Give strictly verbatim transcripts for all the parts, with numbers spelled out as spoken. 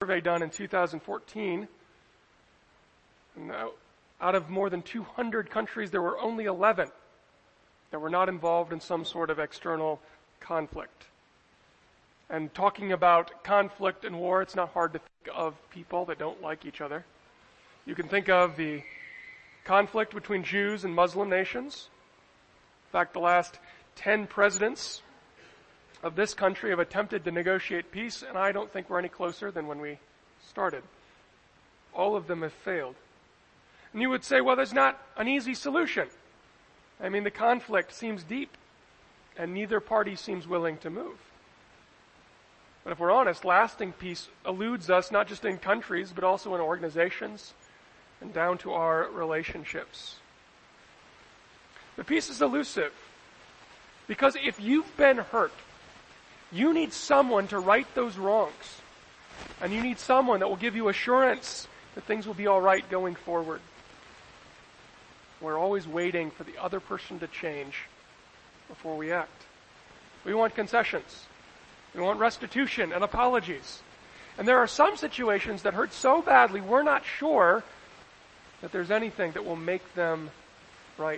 survey done in two thousand fourteen. And out of more than two hundred countries, there were only eleven that were not involved in some sort of external conflict. And talking about conflict and war, it's not hard to think of people that don't like each other. You can think of the conflict between Jews and Muslim nations. In fact, the last ten presidents of this country have attempted to negotiate peace, and I don't think we're any closer than when we started. All of them have failed. And you would say, well, there's not an easy solution. I mean, the conflict seems deep, and neither party seems willing to move. But if we're honest, lasting peace eludes us not just in countries, but also in organizations and down to our relationships. But peace is elusive because if you've been hurt, you need someone to right those wrongs. And you need someone that will give you assurance that things will be all right going forward. We're always waiting for the other person to change before we act. We want concessions. We want restitution and apologies. And there are some situations that hurt so badly, we're not sure that there's anything that will make them right.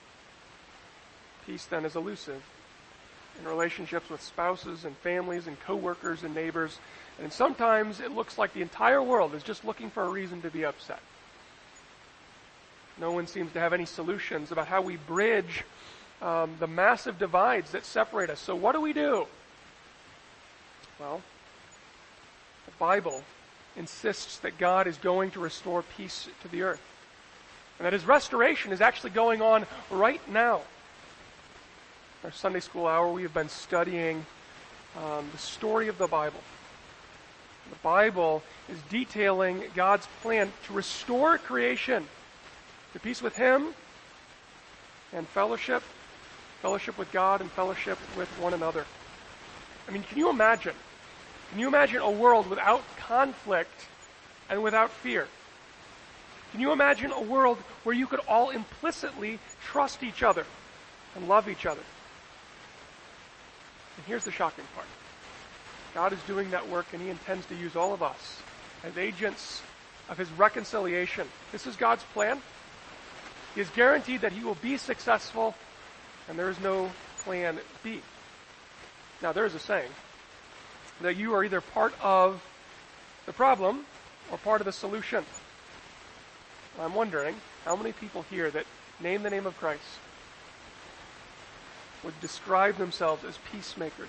Peace then is elusive in relationships with spouses and families and coworkers and neighbors. And sometimes it looks like the entire world is just looking for a reason to be upset. No one seems to have any solutions about how we bridge um, the massive divides that separate us. So what do we do? Well, the Bible insists that God is going to restore peace to the earth. And that His restoration is actually going on right now. In our Sunday school hour, we have been studying um, the story of the Bible. The Bible is detailing God's plan to restore creation to peace with Him and fellowship, fellowship with God and fellowship with one another. I mean, can you imagine? Can you imagine a world without conflict and without fear? Can you imagine a world where you could all implicitly trust each other and love each other? And here's the shocking part. God is doing that work, and He intends to use all of us as agents of His reconciliation. This is God's plan. He has guaranteed that He will be successful, and there is no plan B. Now, there is a saying that you are either part of the problem or part of the solution. I'm wondering how many people here that name the name of Christ would describe themselves as peacemakers.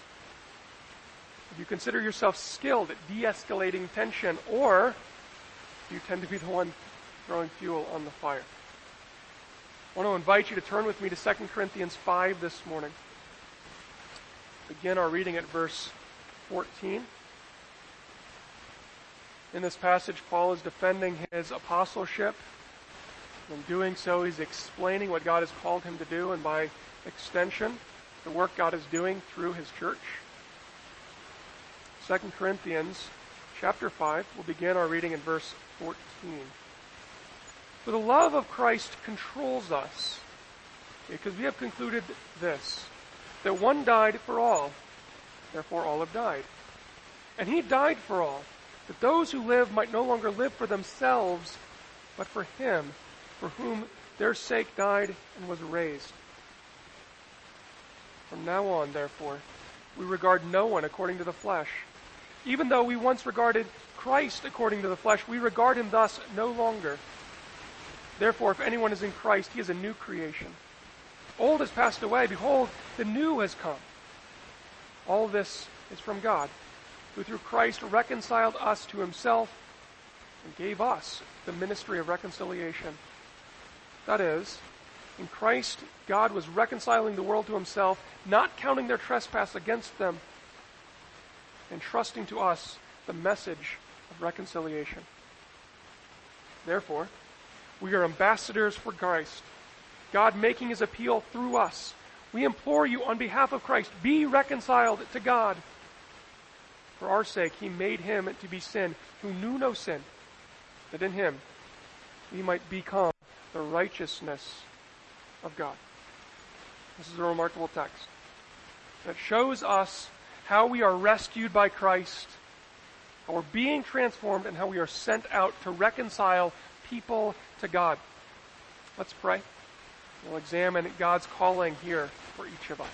If you consider yourself skilled at de-escalating tension, or you tend to be the one throwing fuel on the fire. I want to invite you to turn with me to Second Corinthians five this morning. Begin our reading at verse fourteen. In this passage, Paul is defending his apostleship. In doing so, he's explaining what God has called him to do, and by extension, the work God is doing through His church. Second Corinthians chapter five, we'll begin our reading in verse fourteen. For the love of Christ controls us, because we have concluded this, that one died for all, therefore all have died. And He died for all, that those who live might no longer live for themselves, but for Him, for whom their sake died and was raised. From now on, therefore, we regard no one according to the flesh. Even though we once regarded Christ according to the flesh, we regard Him thus no longer. Therefore, if anyone is in Christ, he is a new creation. Old has passed away. Behold, the new has come. All this is from God, who through Christ reconciled us to Himself and gave us the ministry of reconciliation. That is, in Christ, God was reconciling the world to Himself, not counting their trespass against them, and entrusting to us the message of reconciliation. Therefore, we are ambassadors for Christ, God making His appeal through us. We implore you on behalf of Christ, be reconciled to God. For our sake, He made Him to be sin who knew no sin, that in Him we might become the righteousness of God. This is a remarkable text that shows us how we are rescued by Christ how we're being transformed, and how we are sent out to reconcile people to God. Let's pray. We'll examine God's calling here for each of us.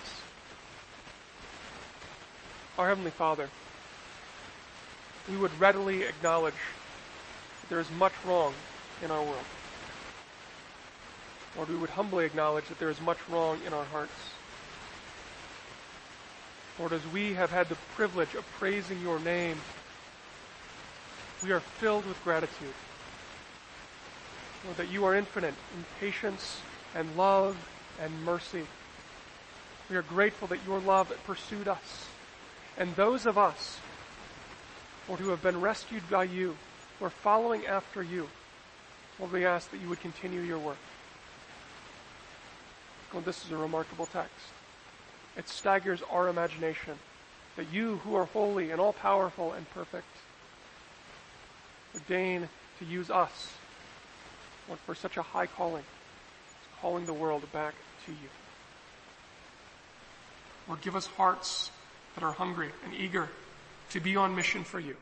Our Heavenly Father, we would readily acknowledge that there is much wrong in our world. Lord, we would humbly acknowledge that there is much wrong in our hearts. Lord, as we have had the privilege of praising your name, we are filled with gratitude. Lord, that you are infinite in patience and love and mercy. We are grateful that your love pursued us. And those of us, Lord, who have been rescued by you, who are following after you, Lord, we ask that you would continue your work. Lord, this is a remarkable text. It staggers our imagination that you, who are holy and all-powerful and perfect, would deign to use us, Lord, for such a high calling, calling the world back to you. Lord, give us hearts that are hungry and eager to be on mission for you.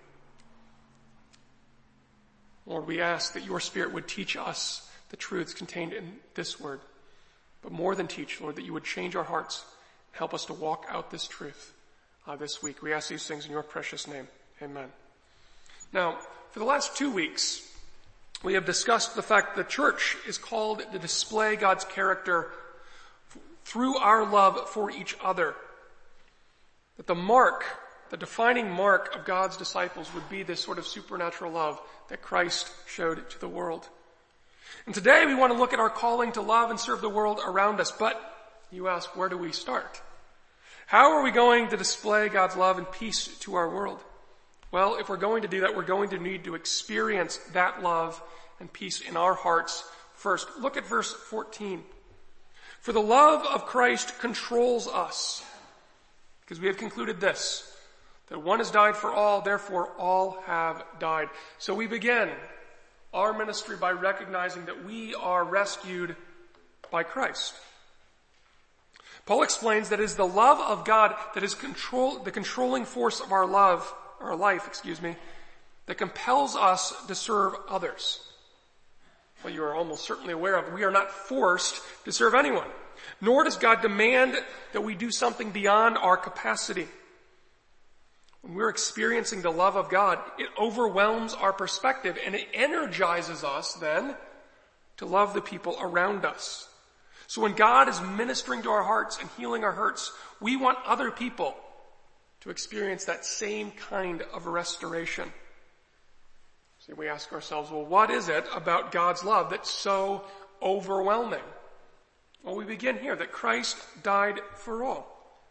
Lord, we ask that your Spirit would teach us the truths contained in this word. But more than teach, Lord, that you would change our hearts and help us to walk out this truth uh, this week. We ask these things in your precious name. Amen. Now, for the last two weeks, we have discussed the fact that the church is called to display God's character f- through our love for each other. That the mark, the defining mark of God's disciples would be this sort of supernatural love that Christ showed to the world. And today we want to look at our calling to love and serve the world around us. But you ask, where do we start? How are we going to display God's love and peace to our world? Well, if we're going to do that, we're going to need to experience that love and peace in our hearts first. Look at verse fourteen. For the love of Christ controls us. Because we have concluded this, that one has died for all, therefore all have died. So we begin our ministry by recognizing that we are rescued by Christ. Paul explains that it is the love of God that is control, the controlling force of our love, our life, excuse me, that compels us to serve others. Well, you are almost certainly aware of, we are not forced to serve anyone. Nor does God demand that we do something beyond our capacity. When we're experiencing the love of God, it overwhelms our perspective and it energizes us then to love the people around us. So when God is ministering to our hearts and healing our hurts, we want other people to experience that same kind of restoration. So we ask ourselves, well, what is it about God's love that's so overwhelming? Well, we begin here, that Christ died for all.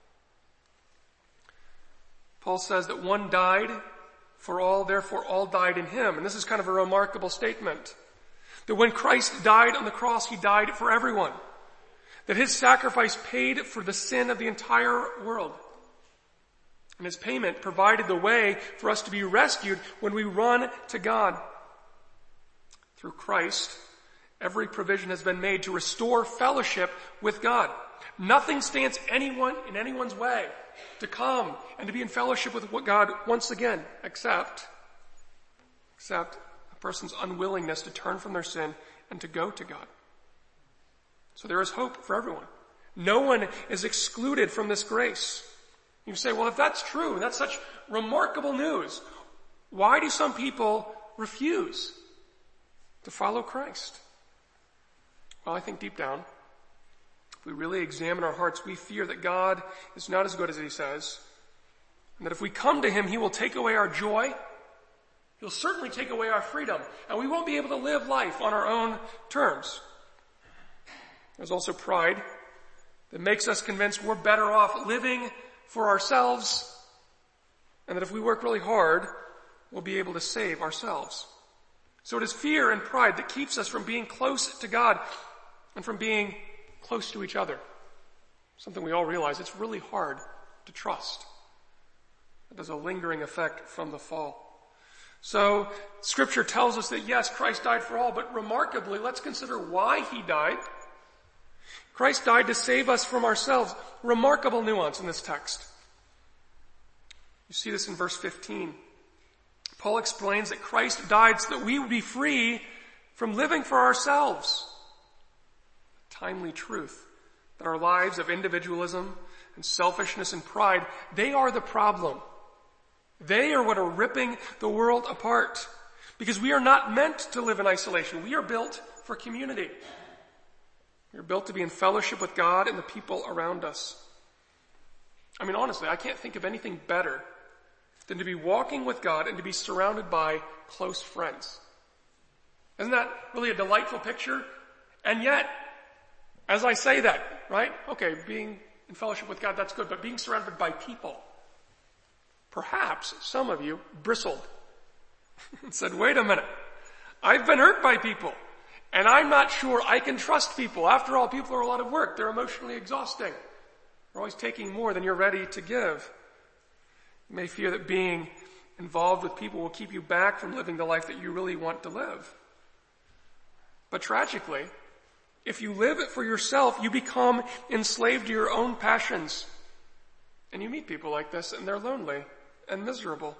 Paul says that one died for all, therefore all died in him. And this is kind of a remarkable statement. That when Christ died on the cross, he died for everyone. That his sacrifice paid for the sin of the entire world. And his payment provided the way for us to be rescued when we run to God. Through Christ, every provision has been made to restore fellowship with God. Nothing stands anyone in anyone's way to come and to be in fellowship with God once again, except, except a person's unwillingness to turn from their sin and to go to God. So there is hope for everyone. No one is excluded from this grace. You say, well, if that's true, that's such remarkable news, why do some people refuse to follow Christ? Well, I think deep down, if we really examine our hearts, we fear that God is not as good as he says, and that if we come to him, he will take away our joy, he'll certainly take away our freedom, and we won't be able to live life on our own terms. There's also pride that makes us convinced we're better off living for ourselves, and that if we work really hard, we'll be able to save ourselves. So it is fear and pride that keeps us from being close to God and from being close to each other. Something we all realize, it's really hard to trust. It has a lingering effect from the fall. So Scripture tells us that yes, Christ died for all, but remarkably, let's consider why he died. Christ died to save us from ourselves. Remarkable nuance in this text. You see this in verse fifteen. Paul explains that Christ died so that we would be free from living for ourselves. Timely truth that our lives of individualism and selfishness and pride, they are the problem. They are what are ripping the world apart. Because we are not meant to live in isolation. We are built for community. We are built to be in fellowship with God and the people around us. I mean, honestly, I can't think of anything better than to be walking with God and to be surrounded by close friends. Isn't that really a delightful picture? And yet, as I say that, right? Okay, being in fellowship with God, that's good, but being surrounded by people. Perhaps some of you bristled and said, wait a minute, I've been hurt by people, and I'm not sure I can trust people. After all, people are a lot of work. They're emotionally exhausting. They're always taking more than you're ready to give. You may fear that being involved with people will keep you back from living the life that you really want to live. But tragically, if you live it for yourself, you become enslaved to your own passions. And you meet people like this, and they're lonely and miserable.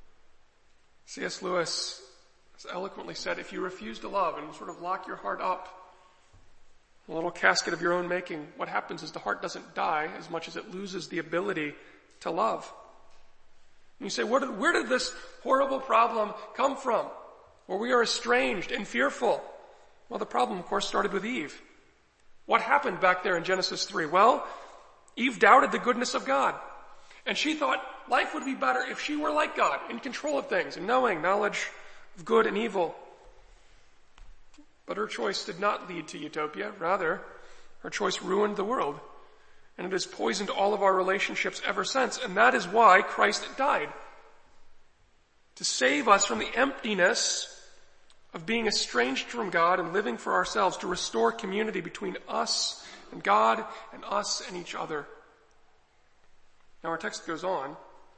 C S Lewis has eloquently said, if you refuse to love and sort of lock your heart up in a little casket of your own making, what happens is the heart doesn't die as much as it loses the ability to love. And you say, where did, where did this horrible problem come from? Where we are estranged and fearful? Well, the problem, of course, started with Eve. What happened back there in Genesis three? Well, Eve doubted the goodness of God. And she thought life would be better if she were like God, in control of things, and knowing knowledge of good and evil. But her choice did not lead to utopia. Rather, her choice ruined the world. And it has poisoned all of our relationships ever since. And that is why Christ died. To save us from the emptiness of being estranged from God and living for ourselves, to restore community between us and God and us and each other. Now our text goes on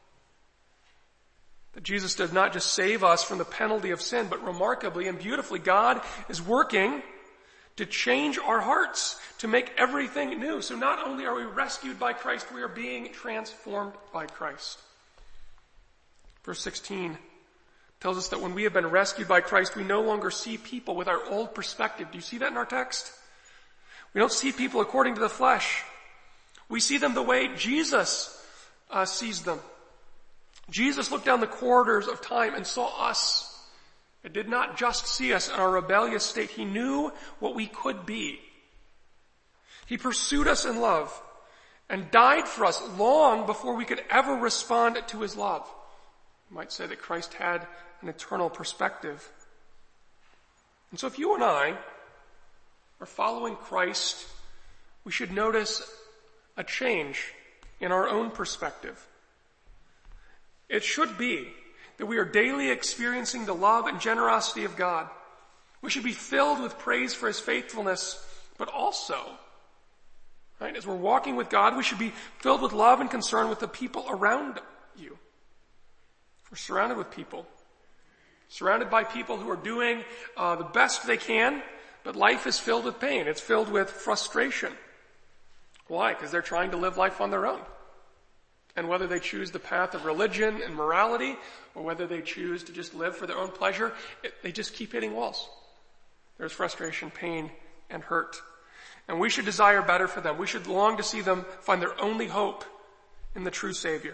that Jesus does not just save us from the penalty of sin, but remarkably and beautifully, God is working to change our hearts, to make everything new. So not only are we rescued by Christ, we are being transformed by Christ. Verse sixteen tells us that when we have been rescued by Christ, we no longer see people with our old perspective. Do you see that in our text? We don't see people according to the flesh. We see them the way Jesus uh, sees them. Jesus looked down the corridors of time and saw us. It did not just see us in our rebellious state. He knew what we could be. He pursued us in love and died for us long before we could ever respond to his love. You might say that Christ had an eternal perspective. And so if you and I are following Christ, we should notice a change in our own perspective. It should be that we are daily experiencing the love and generosity of God. We should be filled with praise for his faithfulness, but also, right, as we're walking with God, we should be filled with love and concern with the people around you. We're surrounded with people. Surrounded by people who are doing uh, the best they can, but life is filled with pain. It's filled with frustration. Why? Because they're trying to live life on their own. And whether they choose the path of religion and morality, or whether they choose to just live for their own pleasure, it, they just keep hitting walls. There's frustration, pain, and hurt. And we should desire better for them. We should long to see them find their only hope in the true Savior.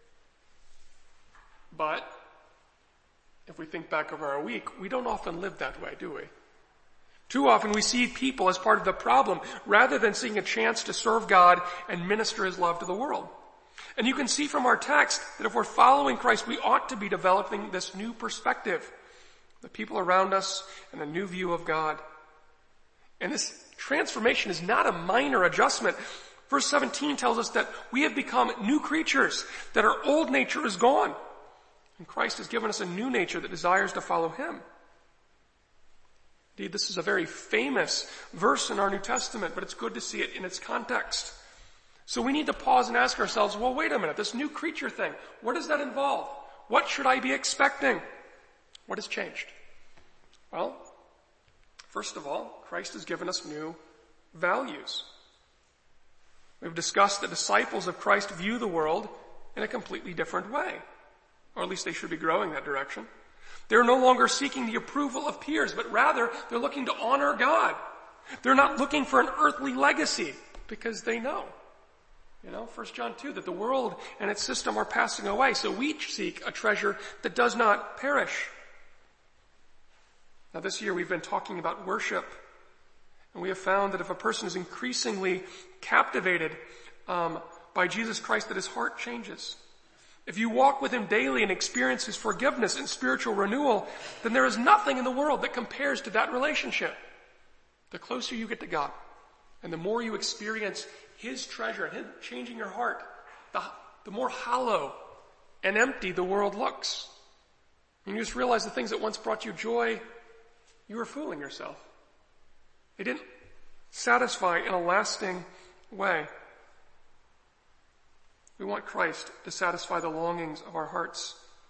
But if we think back over our week, we don't often live that way, do we? Too often we see people as part of the problem rather than seeing a chance to serve God and minister his love to the world. And you can see from our text that if we're following Christ, we ought to be developing this new perspective, the people around us and a new view of God. And this transformation is not a minor adjustment. Verse seventeen tells us that we have become new creatures, that our old nature is gone. And Christ has given us a new nature that desires to follow him. Indeed, this is a very famous verse in our New Testament, but it's good to see it in its context. So we need to pause and ask ourselves, well, wait a minute, this new creature thing, what does that involve? What should I be expecting? What has changed? Well, first of all, Christ has given us new values. We've discussed that disciples of Christ view the world in a completely different way. or at least they should be growing that direction. They're no longer seeking the approval of peers, but rather they're looking to honor God. They're not looking for an earthly legacy because they know, you know, First John two, that the world and its system are passing away. So we seek a treasure that does not perish. Now this year we've been talking about worship, and we have found that if a person is increasingly captivated um, by Jesus Christ, that his heart changes. If you walk with him daily and experience his forgiveness and spiritual renewal, then there is nothing in the world that compares to that relationship. The closer you get to God, and the more you experience his treasure and him changing your heart, the, the more hollow and empty the world looks. And you just realize the things that once brought you joy, you were fooling yourself. They didn't satisfy in a lasting way. We want Christ to satisfy the longings of our hearts.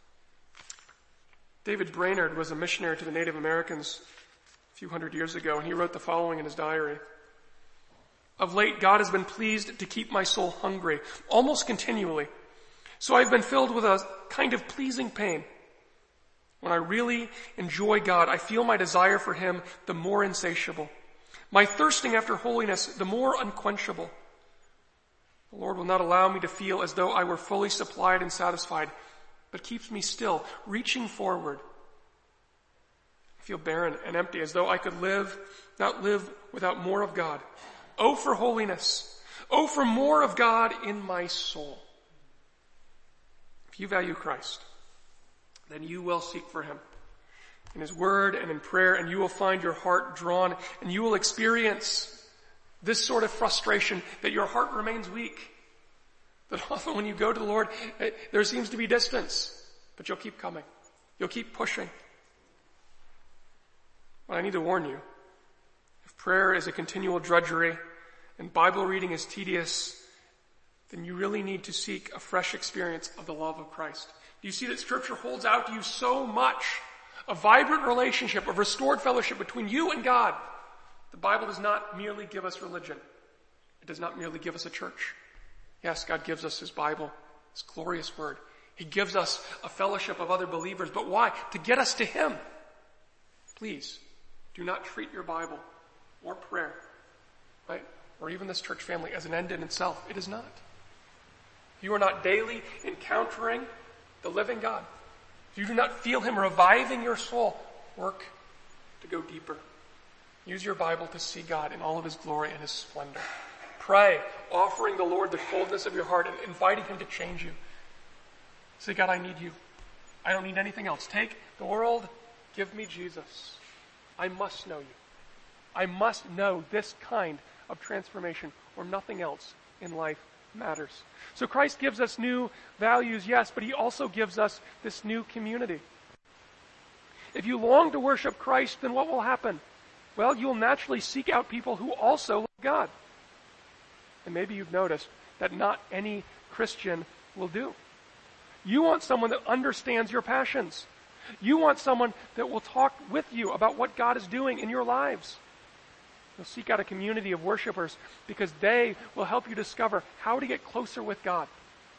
David Brainerd was a missionary to the Native Americans a few hundred years ago, and he wrote the following in his diary. Of late, God has been pleased to keep my soul hungry, almost continually. So I've been filled with a kind of pleasing pain. When I really enjoy God, I feel my desire for him the more insatiable. My thirsting after holiness, the more unquenchable. The Lord will not allow me to feel as though I were fully supplied and satisfied, but keeps me still, reaching forward. I feel barren and empty, as though I could live, not live without more of God. Oh, for holiness. Oh, for more of God in my soul. If you value Christ, then you will seek for him in his word and in prayer, and you will find your heart drawn, and you will experience this sort of frustration that your heart remains weak. That often when you go to the Lord, there seems to be distance, but you'll keep coming. You'll keep pushing. But I need to warn you, if prayer is a continual drudgery and Bible reading is tedious, then you really need to seek a fresh experience of the love of Christ. Do you see that Scripture holds out to you so much? A vibrant relationship, a restored fellowship between you and God. The Bible does not merely give us religion. It does not merely give us a church. Yes, God gives us his Bible, his glorious word. He gives us a fellowship of other believers. But why? To get us to him. Please, do not treat your Bible or prayer, right, or even this church family as an end in itself. It is not. If you are not daily encountering the living God, if you do not feel him reviving your soul, work to go deeper. Use your Bible to see God in all of his glory and his splendor. Pray, offering the Lord the coldness of your heart and inviting him to change you. Say, God, I need you. I don't need anything else. Take the world, give me Jesus. I must know you. I must know this kind of transformation, or nothing else in life matters. So Christ gives us new values, yes, but he also gives us this new community. If you long to worship Christ, then what will happen? Well, you'll naturally seek out people who also love God. And maybe you've noticed that not any Christian will do. You want someone that understands your passions. You want someone that will talk with you about what God is doing in your lives. You'll seek out a community of worshipers because they will help you discover how to get closer with God.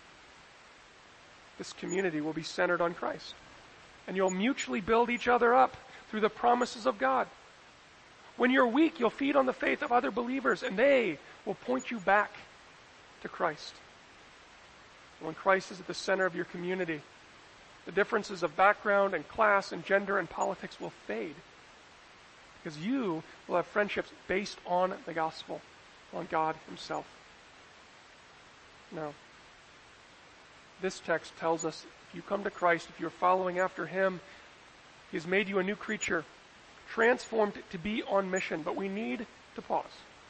This community will be centered on Christ. And you'll mutually build each other up through the promises of God. When you're weak, you'll feed on the faith of other believers, and they will point you back to Christ. When Christ is at the center of your community, the differences of background and class and gender and politics will fade, because you will have friendships based on the gospel, on God himself. Now, this text tells us if you come to Christ, if you're following after him, he has made you a new creature, transformed to be on mission. But we need to pause.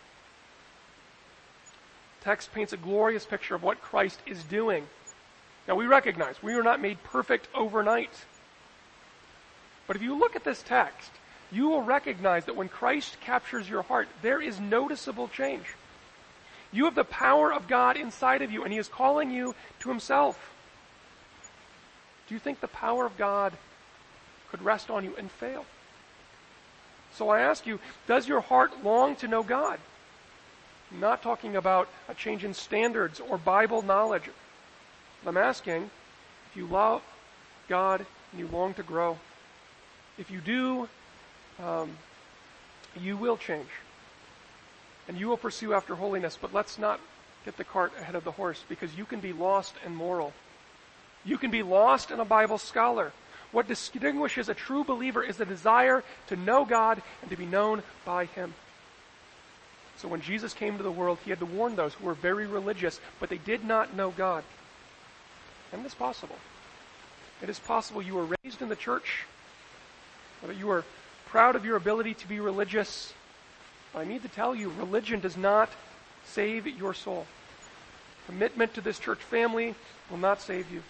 The text paints a glorious picture of what Christ is doing. Now we recognize we are not made perfect overnight. But if you look at this text, you will recognize that when Christ captures your heart, there is noticeable change. You have the power of God inside of you, and he is calling you to himself. Do you think the power of God could rest on you and fail? So I ask you, does your heart long to know God? I'm not talking about a change in standards or Bible knowledge. I'm asking, if you love God and you long to grow, if you do, um, you will change. And you will pursue after holiness, but let's not get the cart ahead of the horse, because you can be lost and moral. You can be lost and a Bible scholar. What distinguishes a true believer is the desire to know God and to be known by Him. So when Jesus came to the world, He had to warn those who were very religious, but they did not know God. And it's possible. It is possible you were raised in the church, or that you are proud of your ability to be religious. But I need to tell you, religion does not save your soul. Commitment to this church family will not save you.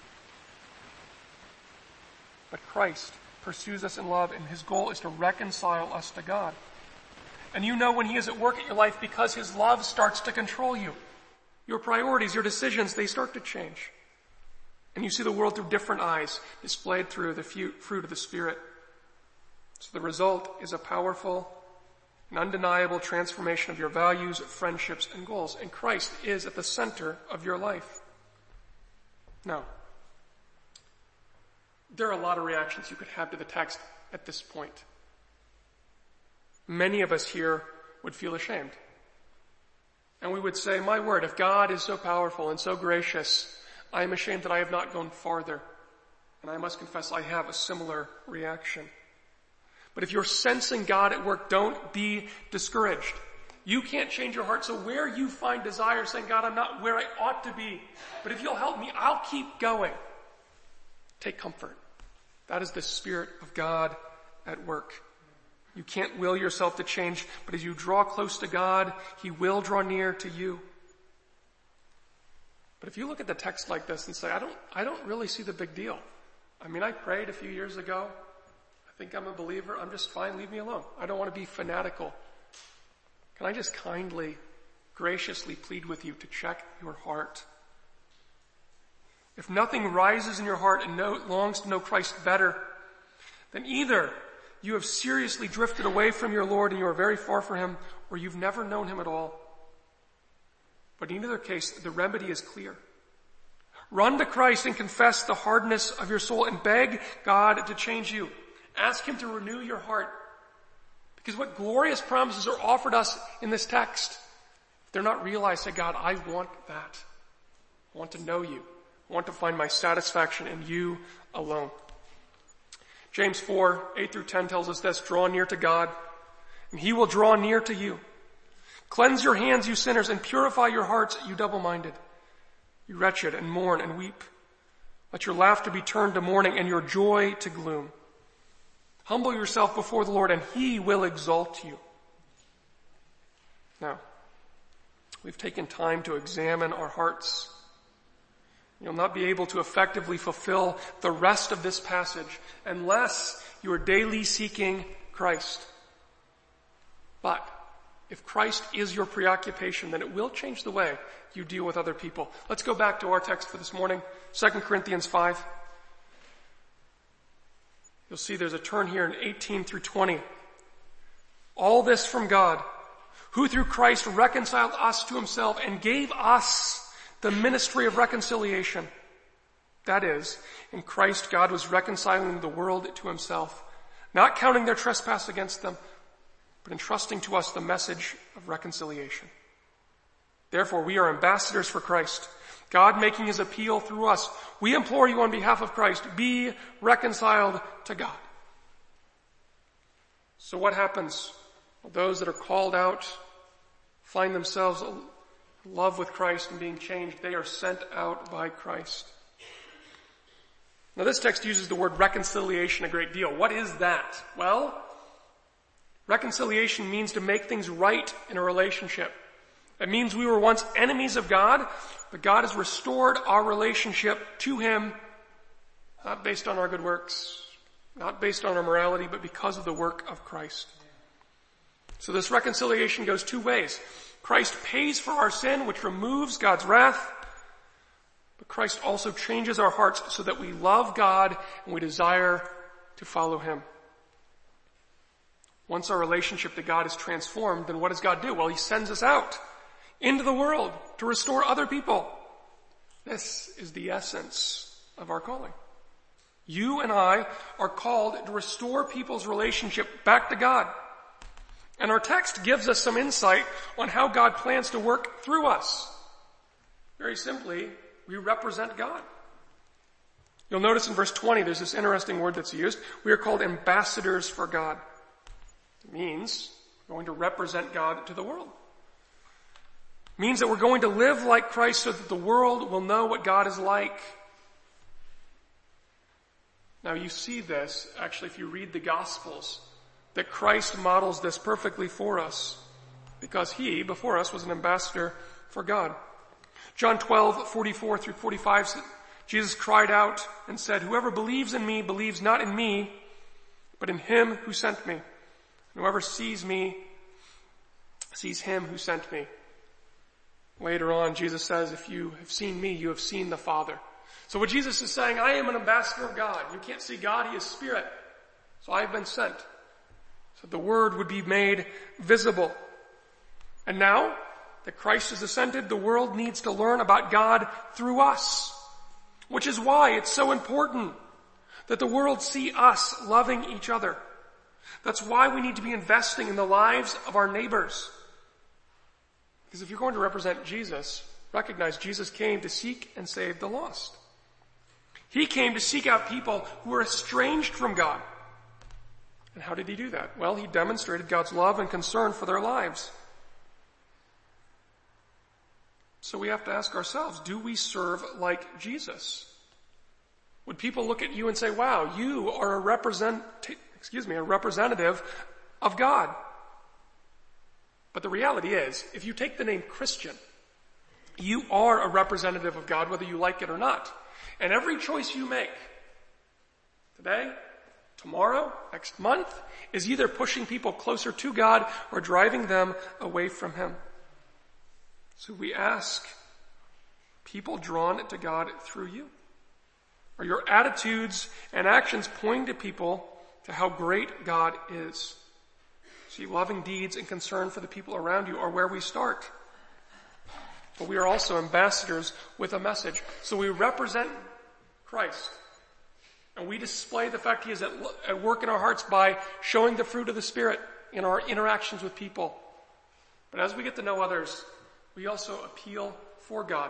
But Christ pursues us in love, and His goal is to reconcile us to God. And you know when He is at work in your life because His love starts to control you. Your priorities, your decisions, they start to change. And you see the world through different eyes, displayed through the fruit of the Spirit. So the result is a powerful and undeniable transformation of your values, friendships, and goals. And Christ is at the center of your life. Now, there are a lot of reactions you could have to the text at this point. Many of us here would feel ashamed. And we would say, my word, if God is so powerful and so gracious, I am ashamed that I have not gone farther. And I must confess I have a similar reaction. But if you're sensing God at work, don't be discouraged. You can't change your heart, so where you find desire, saying, God, I'm not where I ought to be, but if you'll help me, I'll keep going. Take comfort. That is the Spirit of God at work. You can't will yourself to change, but as you draw close to God, He will draw near to you. But if you look at the text like this and say, I don't, I don't really see the big deal. I mean, I prayed a few years ago. I think I'm a believer. I'm just fine. Leave me alone. I don't want to be fanatical. Can I just kindly, graciously plead with you to check your heart? If nothing rises in your heart and know, longs to know Christ better, then either you have seriously drifted away from your Lord and you are very far from Him, or you've never known Him at all. But in either case, the remedy is clear. Run to Christ and confess the hardness of your soul and beg God to change you. Ask Him to renew your heart. Because what glorious promises are offered us in this text, if they're not realized, say, God, I want that. I want to know you. I want to find my satisfaction in you alone. James four, eight through ten tells us this, draw near to God, and He will draw near to you. Cleanse your hands, you sinners, and purify your hearts, you double-minded. You wretched, and mourn and weep. Let your laughter be turned to mourning and your joy to gloom. Humble yourself before the Lord, and He will exalt you. Now, we've taken time to examine our hearts. You'll not be able to effectively fulfill the rest of this passage unless you are daily seeking Christ. But if Christ is your preoccupation, then it will change the way you deal with other people. Let's go back to our text for this morning, Second Corinthians five. You'll see there's a turn here in eighteen through twenty. All this from God, who through Christ reconciled us to Himself and gave us the ministry of reconciliation. That is, in Christ God was reconciling the world to Himself, not counting their trespass against them, but entrusting to us the message of reconciliation. Therefore, we are ambassadors for Christ, God making His appeal through us. We implore you on behalf of Christ, be reconciled to God. So what happens? Well, those that are called out find themselves in love with Christ and being changed. They are sent out by Christ. Now this text uses the word reconciliation a great deal. What is that? Well, reconciliation means to make things right in a relationship. It means we were once enemies of God, but God has restored our relationship to Him, not based on our good works, not based on our morality, but because of the work of Christ. So this reconciliation goes two ways. Christ pays for our sin, which removes God's wrath, but Christ also changes our hearts so that we love God and we desire to follow Him. Once our relationship to God is transformed, then what does God do? Well, He sends us out into the world to restore other people. This is the essence of our calling. You and I are called to restore people's relationship back to God. And our text gives us some insight on how God plans to work through us. Very simply, we represent God. You'll notice in verse twenty, there's this interesting word that's used. We are called ambassadors for God. It means we're going to represent God to the world. It means that we're going to live like Christ so that the world will know what God is like. Now you see this, actually, if you read the Gospels, that Christ models this perfectly for us because he, before us, was an ambassador for God. John twelve, forty-four through forty-five, Jesus cried out and said, "Whoever believes in me believes not in me, but in him who sent me. And whoever sees me sees him who sent me." Later on, Jesus says, "If you have seen me, you have seen the Father." So what Jesus is saying, I am an ambassador of God. You can't see God, he is spirit. So I have been sent. So the word would be made visible. And now that Christ has ascended, the world needs to learn about God through us. Which is why it's so important that the world see us loving each other. That's why we need to be investing in the lives of our neighbors. Because if you're going to represent Jesus, recognize Jesus came to seek and save the lost. He came to seek out people who were estranged from God. And how did he do that? Well, he demonstrated God's love and concern for their lives. So we have to ask ourselves, do we serve like Jesus? Would people look at you and say, wow, you are a represent, excuse me, a representative of God? But the reality is, if you take the name Christian, you are a representative of God whether you like it or not. And every choice you make, today, tomorrow, next month, is either pushing people closer to God or driving them away from him. So we ask, people drawn to God through you? Are your attitudes and actions pointing to people to how great God is? See, loving deeds and concern for the people around you are where we start. But we are also ambassadors with a message. So we represent Christ. And we display the fact he is at, at work in our hearts by showing the fruit of the Spirit in our interactions with people. But as we get to know others, we also appeal for God.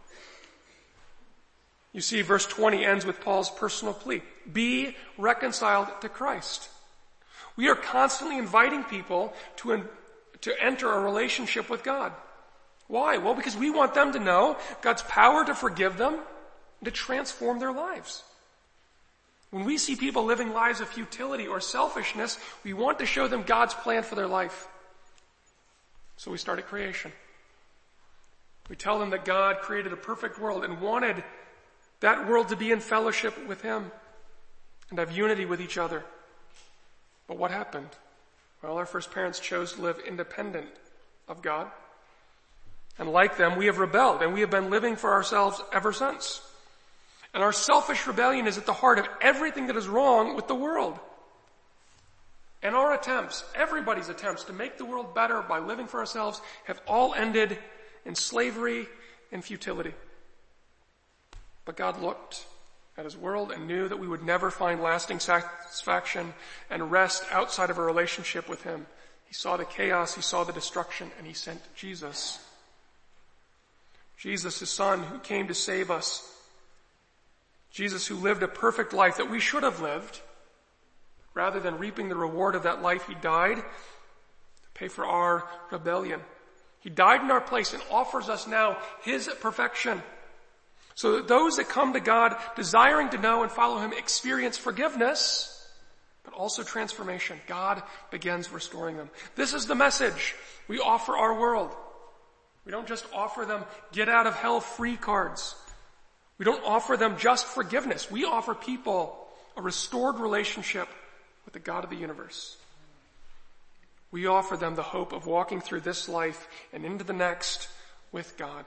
You see, verse twenty ends with Paul's personal plea. Be reconciled to Christ. We are constantly inviting people to, to enter a relationship with God. Why? Well, because we want them to know God's power to forgive them and to transform their lives. When we see people living lives of futility or selfishness, we want to show them God's plan for their life. So we start at creation. We tell them that God created a perfect world and wanted that world to be in fellowship with him and have unity with each other. But what happened? Well, our first parents chose to live independent of God. And like them, we have rebelled, and we have been living for ourselves ever since. And our selfish rebellion is at the heart of everything that is wrong with the world. And our attempts, everybody's attempts to make the world better by living for ourselves have all ended in slavery and futility. But God looked at his world and knew that we would never find lasting satisfaction and rest outside of a relationship with him. He saw the chaos, he saw the destruction, and he sent Jesus. Jesus, his son, who came to save us. Jesus, who lived a perfect life that we should have lived. Rather than reaping the reward of that life, he died to pay for our rebellion. He died in our place and offers us now his perfection. So that those that come to God desiring to know and follow him experience forgiveness, but also transformation. God begins restoring them. This is the message we offer our world. We don't just offer them get out of hell free cards. We don't offer them just forgiveness. We offer people a restored relationship with the God of the universe. We offer them the hope of walking through this life and into the next with God.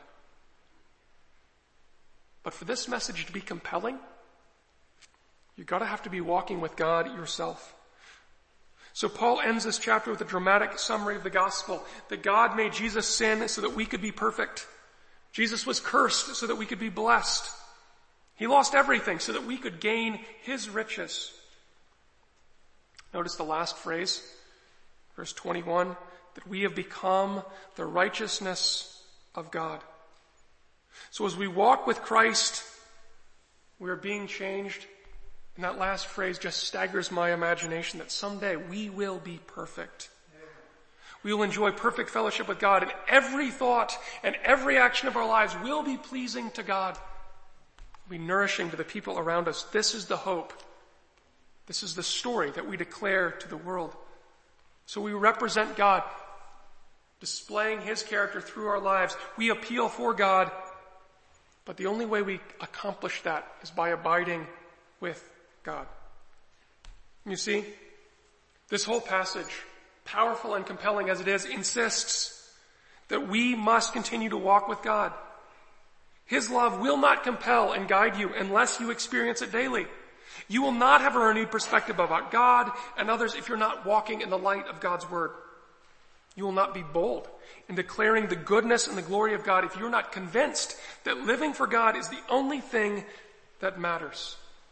But for this message to be compelling, you've got to have to be walking with God yourself. So Paul ends this chapter with a dramatic summary of the gospel, that God made Jesus sin so that we could be perfect. Jesus was cursed so that we could be blessed. He lost everything so that we could gain his riches. Notice the last phrase, verse twenty-one, that we have become the righteousness of God. So as we walk with Christ, we are being changed. And that last phrase just staggers my imagination that someday we will be perfect. We will enjoy perfect fellowship with God, and every thought and every action of our lives will be pleasing to God. Will be nourishing to the people around us. This is the hope. This is the story that we declare to the world. So we represent God, displaying his character through our lives. We appeal for God, but the only way we accomplish that is by abiding with God. You see, this whole passage, powerful and compelling as it is, insists that we must continue to walk with God. His love will not compel and guide you unless you experience it daily. You will not have a renewed perspective about God and others if you're not walking in the light of God's word. You will not be bold in declaring the goodness and the glory of God if you're not convinced that living for God is the only thing that matters.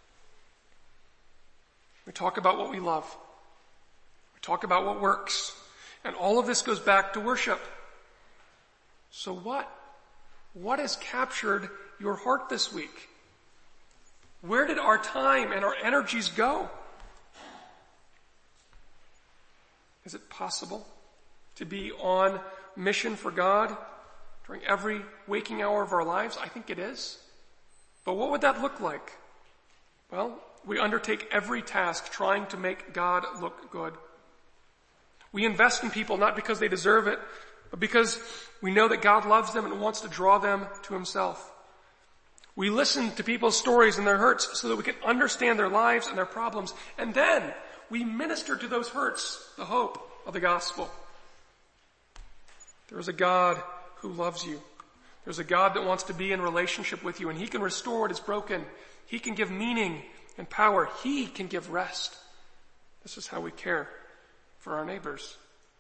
We talk about what we love. We talk about what works. And all of this goes back to worship. So what? What has captured your heart this week? Where did our time and our energies go? Is it possible to be on mission for God during every waking hour of our lives? I think it is. But what would that look like? Well, we undertake every task trying to make God look good. We invest in people not because they deserve it, but because we know that God loves them and wants to draw them to himself. We listen to people's stories and their hurts so that we can understand their lives and their problems. And then we minister to those hurts the hope of the gospel. There is a God who loves you. There's a God that wants to be in relationship with you, and he can restore what is broken. He can give meaning and power. He can give rest. This is how we care for our neighbors.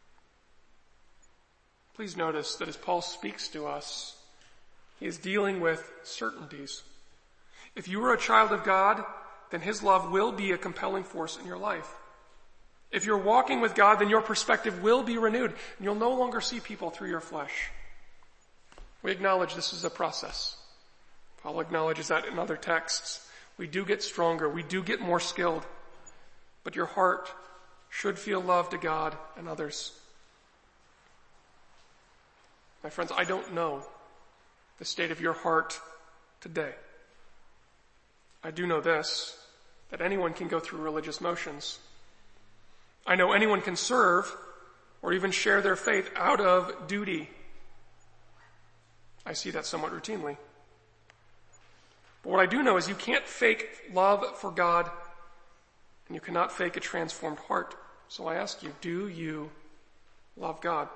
Please notice that as Paul speaks to us, he is dealing with certainties. If you are a child of God, then his love will be a compelling force in your life. If you're walking with God, then your perspective will be renewed, and you'll no longer see people through your flesh. We acknowledge this is a process. Paul acknowledges that in other texts. We do get stronger. We do get more skilled. But your heart should feel love to God and others. My friends, I don't know the state of your heart today. I do know this, that anyone can go through religious motions. I know anyone can serve or even share their faith out of duty. I see that somewhat routinely. But what I do know is you can't fake love for God, and you cannot fake a transformed heart. So I ask you, do you love God?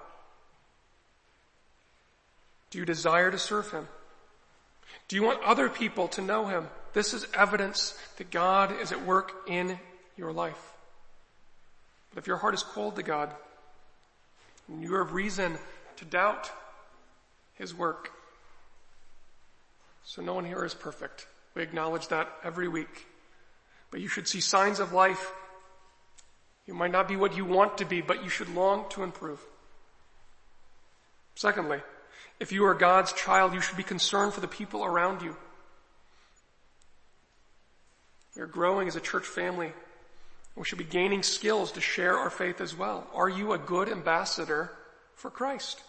Do you desire to serve him? Do you want other people to know him? This is evidence that God is at work in your life. But if your heart is cold to God, and you have reason to doubt his work. So no one here is perfect. We acknowledge that every week. But you should see signs of life. You might not be what you want to be, but you should long to improve. Secondly, if you are God's child, you should be concerned for the people around you. We are growing as a church family. We should be gaining skills to share our faith as well. Are you a good ambassador for Christ?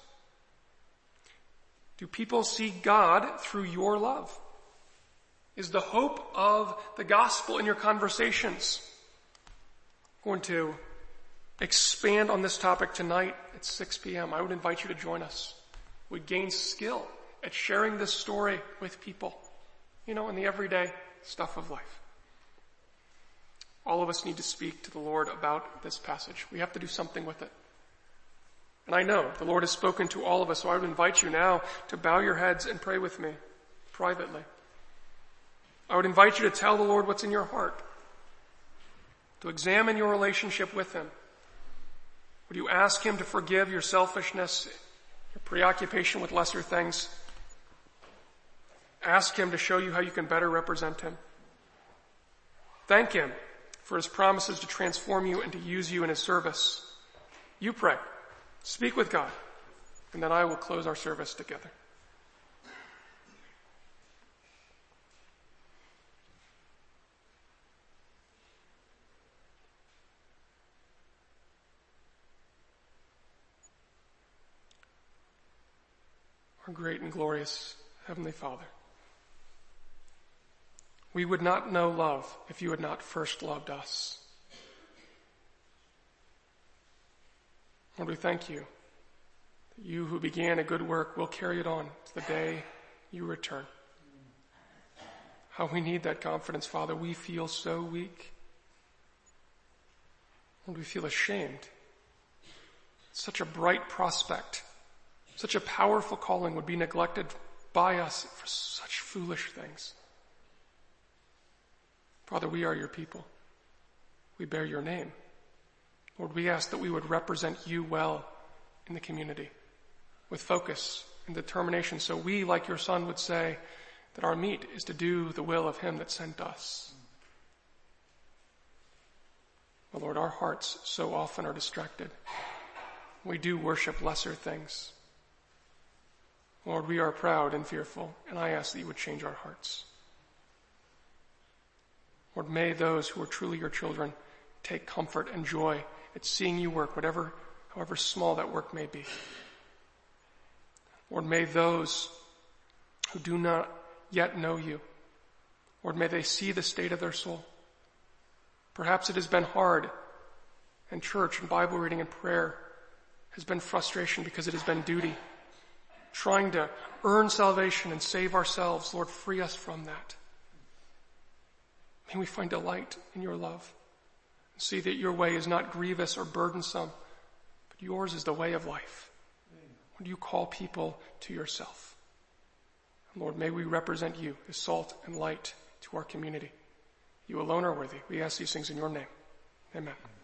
Do people see God through your love? Is the hope of the gospel in your conversations? I'm going to expand on this topic tonight at six p.m. I would invite you to join us. We gain skill at sharing this story with people, you know, in the everyday stuff of life. All of us need to speak to the Lord about this passage. We have to do something with it. And I know the Lord has spoken to all of us, so I would invite you now to bow your heads and pray with me privately. I would invite you to tell the Lord what's in your heart, to examine your relationship with him. Would you ask him to forgive your selfishness, your preoccupation with lesser things? Ask him to show you how you can better represent him. Thank him for his promises to transform you and to use you in his service. You pray. Speak with God. And then I will close our service together. Our great and glorious Heavenly Father, we would not know love if you had not first loved us. Lord, we thank you that you who began a good work will carry it on to the day you return. How we need that confidence, Father. We feel so weak. Lord, we feel ashamed. Such a bright prospect, such a powerful calling would be neglected by us for such foolish things. Father, we are your people. We bear your name. Lord, we ask that we would represent you well in the community with focus and determination, so we, like your Son, would say that our meat is to do the will of him that sent us. But Lord, our hearts so often are distracted. We do worship lesser things. Lord, we are proud and fearful, and I ask that you would change our hearts. Lord, may those who are truly your children take comfort and joy at seeing you work, whatever, however small that work may be. Lord, may those who do not yet know you, Lord, may they see the state of their soul. Perhaps it has been hard, and church and Bible reading and prayer has been frustration because it has been duty. Trying to earn salvation and save ourselves, Lord, free us from that. May we find delight in your love. And see that your way is not grievous or burdensome, but yours is the way of life. When you call people to yourself. And Lord, may we represent you as salt and light to our community. You alone are worthy. We ask these things in your name. Amen.